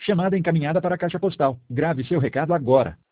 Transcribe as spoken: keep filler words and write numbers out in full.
Chamada encaminhada para a caixa postal. Grave seu recado agora.